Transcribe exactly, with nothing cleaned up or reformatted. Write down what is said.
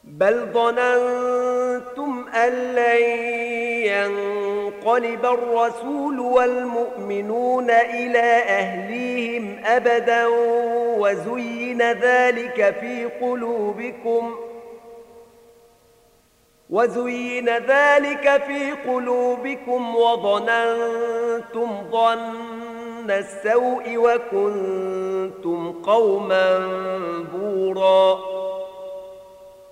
بل ظننتم أن لن ينقلب الرسول والمؤمنون إلى أهليهم أبدا وزين ذلك في قلوبكم وزين ذلك في قلوبكم وظننتم ظن السوء وكنتم قوما بوراً